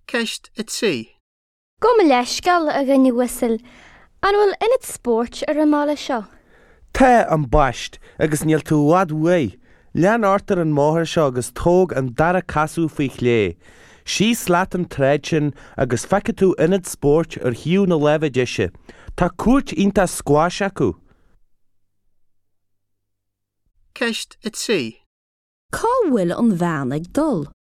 Ceist y tí. Go me leisgal a rinne whistle, an bhfuil inad sport ar an mála seo. Tá an baist agus níl tú wad wé. Lean artar an móthir seo agus tóg an dara casú faoi lé. Sí slaat an tréid sin agus feice tú inad sport ar hiú na lefa deise. Tá cuairt ionta squash acu. Ceist y tí. Cá bhfuil an bhean ag dul?